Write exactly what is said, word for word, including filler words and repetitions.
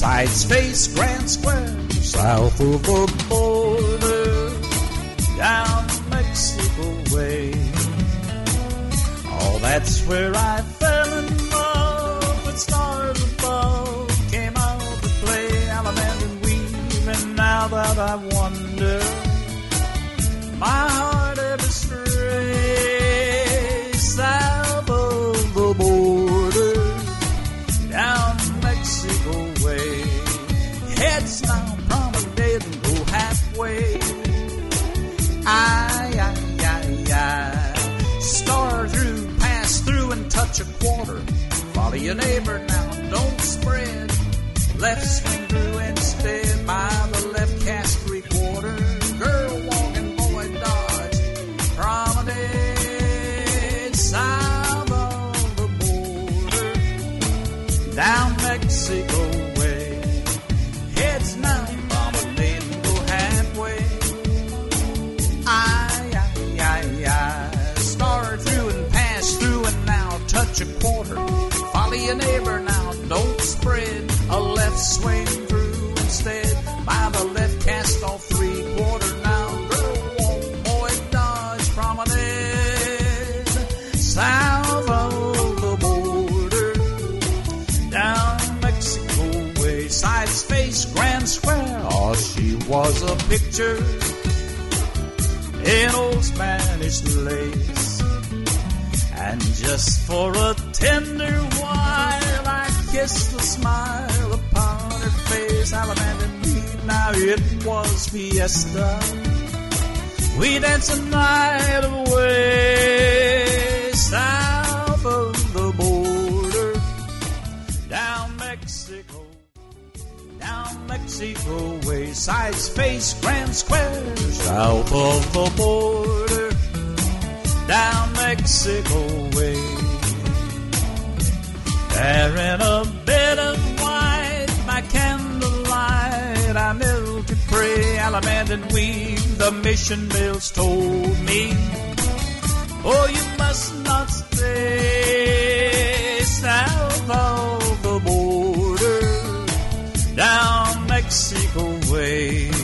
Sides face Grand Square, south of the border, down Mexico way. Oh, that's where I fell in love with stars above. Came out to play Allemande and Weave, and now that I wonder, my heart ever strayed south of the border, down Mexico way. Heads now promenade and go halfway. I, I, I, I star through, pass through and touch a quarter. Follow your neighbor now, don't spread. Left swing through instead, by the left cast three quarter. Girl walking, boy dodge, promenade south of the border, down Mexico way. Heads now promenade and go halfway. I, I, I, I star through and pass through and now touch a quarter. Follow your neighbor now, don't spread. A left swing through instead, by the left cast off three quarter. Now girl walk, boy dodge, promenade south of the border, down Mexico way. Sides face Grand Square. Oh, she was a picture in old Spanish lace, and just for a tender while I kissed the smile upon her face. Allemande and Weave, now it was fiesta. We danced the night away south of the border, down Mexico, down Mexico way. Sides face Grand Square, south of the border, down Mexico way. There in a bed of white, by candlelight, I kneel to pray. Allemande and Weave, the mission bells told me, oh, you must not stay south of the border, down Mexico way.